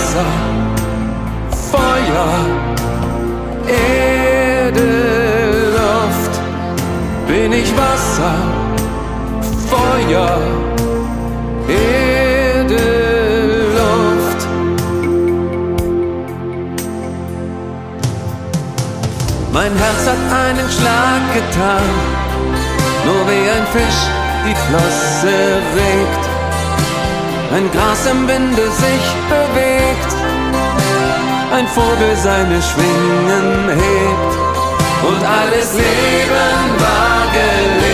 Wasser, Feuer, Erde, Luft. Bin ich Wasser, Feuer, Erde, Luft. Mein Herz hat einen Schlag getan, nur wie ein Fisch die Flosse regt, ein Gras im Winde sich bewegt, ein Vogel seine Schwingen hebt und alles Leben war gelebt.